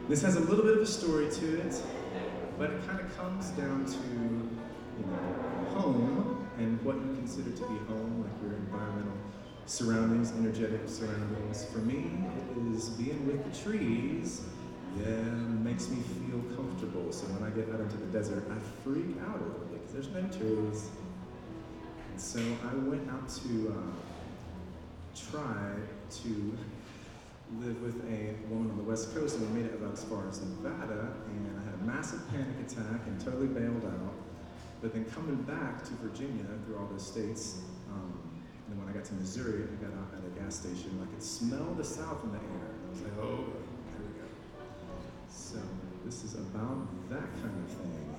This has a little bit of a story to it, but it kind of comes down to, home and what you consider to be home, like your environmental surroundings, energetic surroundings. For me, it is being with the trees. Yeah, makes me feel comfortable. So when I get out into the desert, I freak out a little bit because there's no trees. And so I went out to try to live with a woman on the West Coast, and we made it about as far as Nevada, and I had a massive panic attack and totally bailed out. But then coming back to Virginia through all those states, and when I got to Missouri, I got out at a gas station, and I could smell the South in the air. I was like, oh, here we go. So this is about that kind of thing.